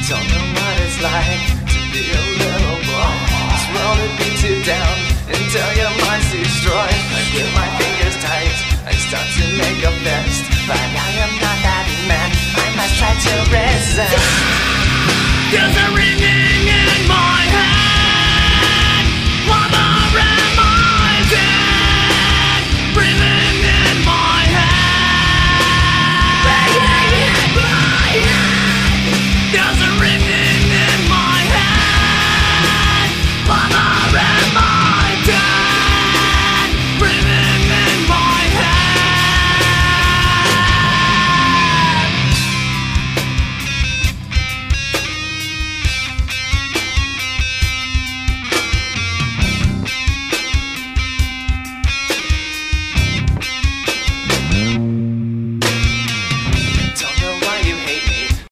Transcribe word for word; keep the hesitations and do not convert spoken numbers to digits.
Don't know what it's like to be a little boy. This world would beat you down until your mind's destroyed. I grip my fingers tight, I start to make a fist, but I am not that man, I must try to resist. There's a